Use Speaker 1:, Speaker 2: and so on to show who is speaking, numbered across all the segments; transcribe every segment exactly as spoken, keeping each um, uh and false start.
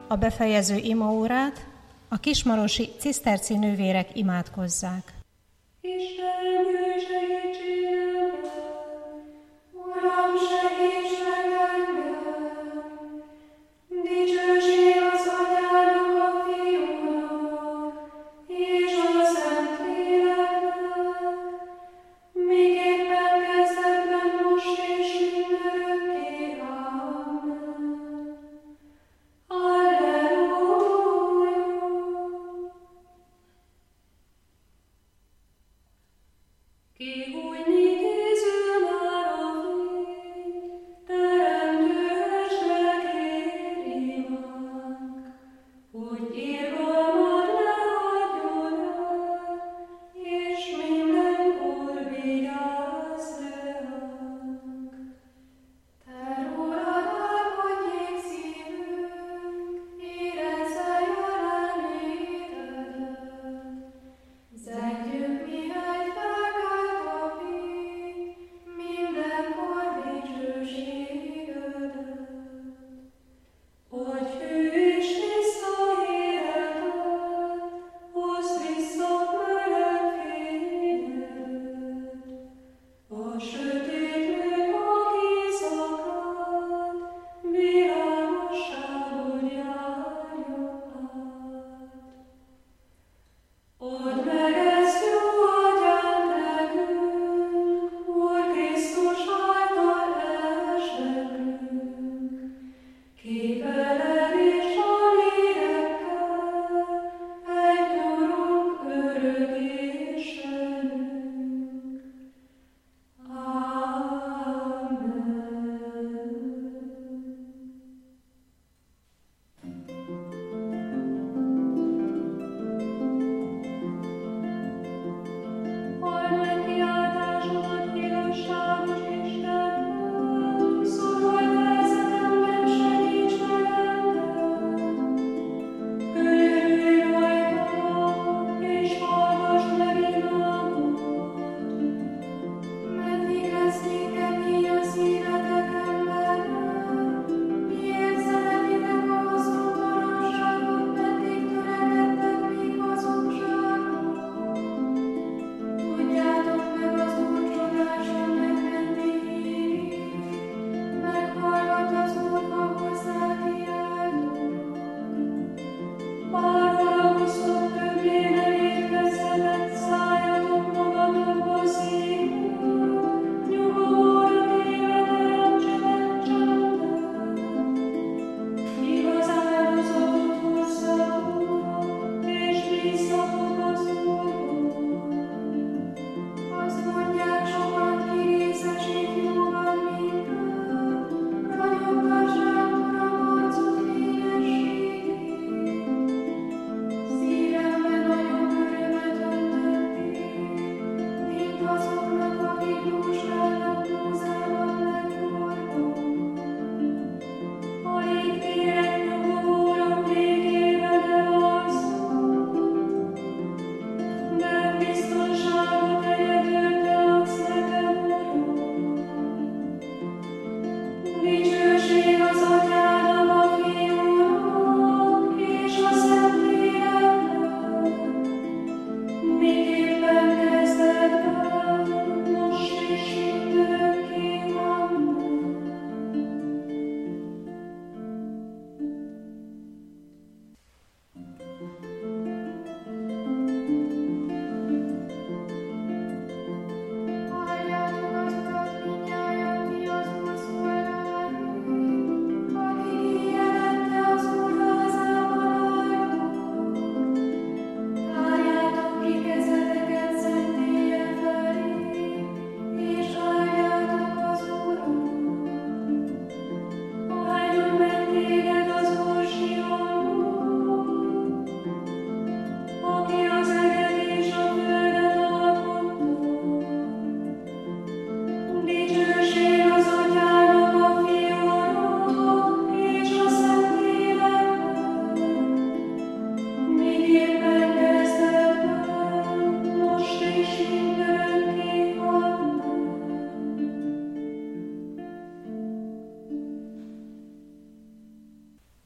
Speaker 1: a befejező imaórát a kismarosi ciszterci nővérek imádkozzák.
Speaker 2: Istenem, jöjj segítségemre! Uram, segíts meg engem! Dicsőség az Atyának, a Fiúnak, és a Szentléleknek, miképpen kezdetben, most és mindörökké. Amen. Alleluja! Kihújni készül már a fény, teremtő Estnek ér imánk, hogy irgalmad lehagyjon el, és mindenkor vigyázz ránk. Te rólad álmodjék szívünk, érezze jelenlétedet. Zengjünk, mihelyt felkelt a fény, mindenkor dicsőségedet. Hogy hű és tiszta életet, hozd vissza meleg fényedet. A sötét nők éjszakát, világosságon járjon át. Odd meg ezt, jó Atyám, nekünk, Úr Krisztus által esnekünk. Képeled és a lélekkel, egy Urunk, örök Istenünk. Amen. Halld meg kiáltásomat, igazságos Istenem, szólj nevezetemben, segíts meg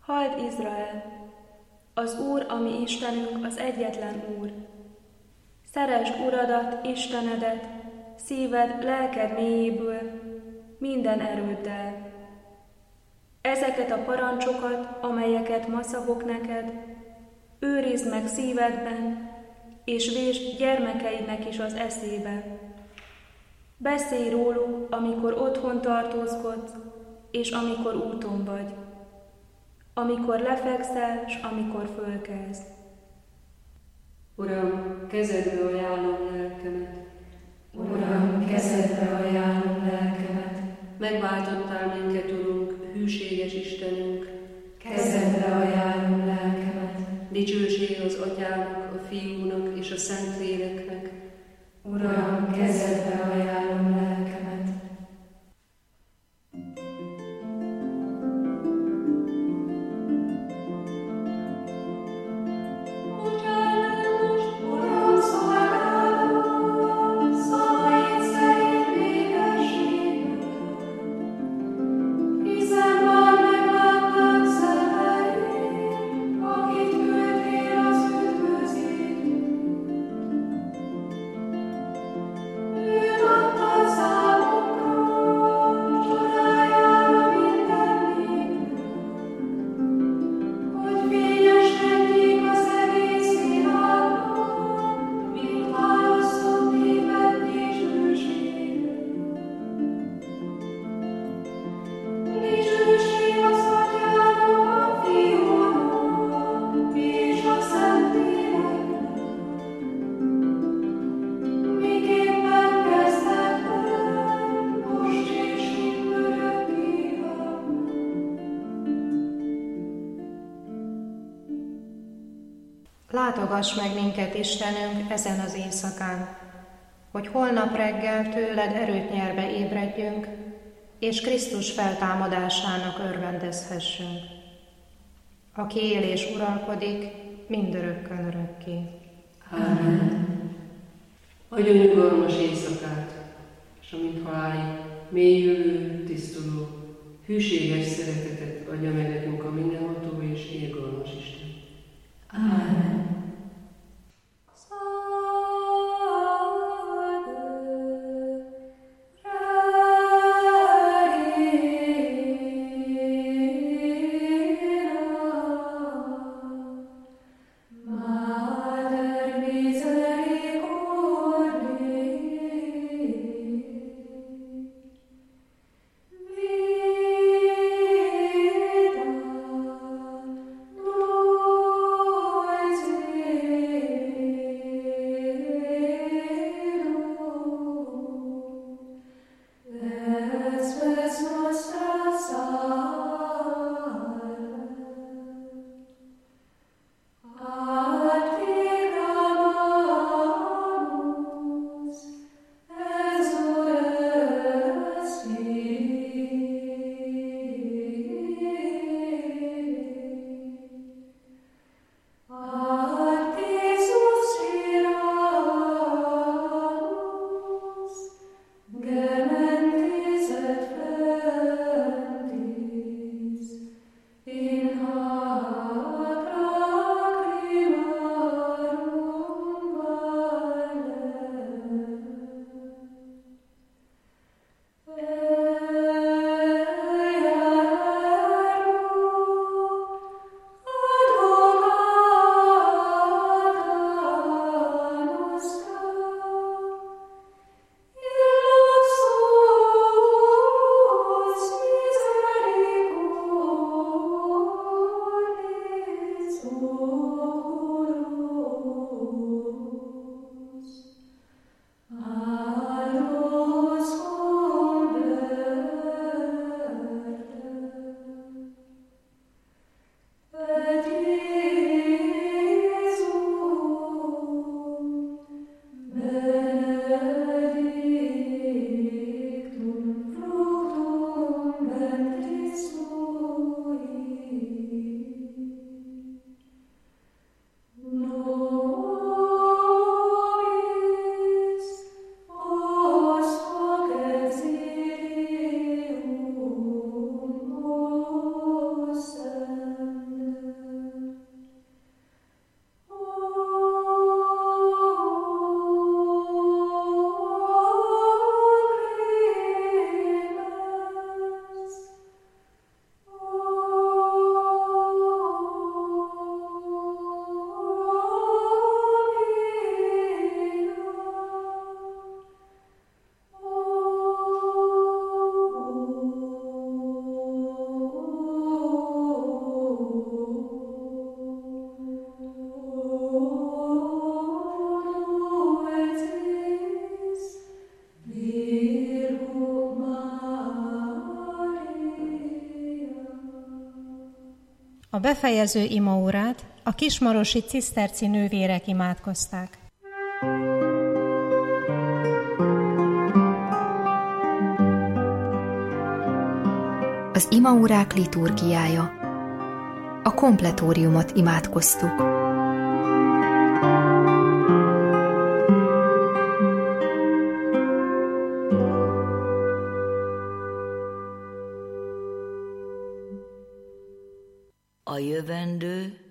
Speaker 3: Halld Izrael! Az Úr, a mi Istenünk, az egyetlen Úr. Szeresd Uradat, Istenedet, szíved, lelked mélyéből, minden erőddel. Ezeket a parancsokat, amelyeket ma szabok neked, őrizd meg szívedben, és vésd gyermekeidnek is az eszébe. Beszélj róluk, amikor otthon tartózkodsz, és amikor úton vagy, amikor lefekszel, s amikor fölkelsz.
Speaker 2: Uram, kezedbe ajánlom lelkemet.
Speaker 4: Uram, kezedbe ajánlom lelkemet.
Speaker 2: Megváltottál minket, Urunk, hűséges Istenünk.
Speaker 4: Kezedbe ajánlom lelkemet.
Speaker 2: Dicsőség az Atyának, a Fiúnak és a Szentléleknek.
Speaker 4: Uram, kezedbe ajánlom lelkemet.
Speaker 1: Látogass meg minket, Istenünk, ezen az éjszakán, hogy holnap reggel tőled erőt nyerve ébredjünk, és Krisztus feltámadásának örvendezhessünk, aki él és uralkodik mindörökkön örökké.
Speaker 4: Ámen.
Speaker 2: Adjon nyugalmas éjszakát, és amint halálig mélyülő, tisztuló, hűséges szeretetet adja meg nekünk a mindenható és irgalmas Isten.
Speaker 4: Ámen.
Speaker 2: Noise
Speaker 1: A befejező imaórát a kismarosi ciszterci nővérek imádkozták.
Speaker 5: Az imaórák liturgiája. A kompletóriumot imádkoztuk.
Speaker 6: A jövendő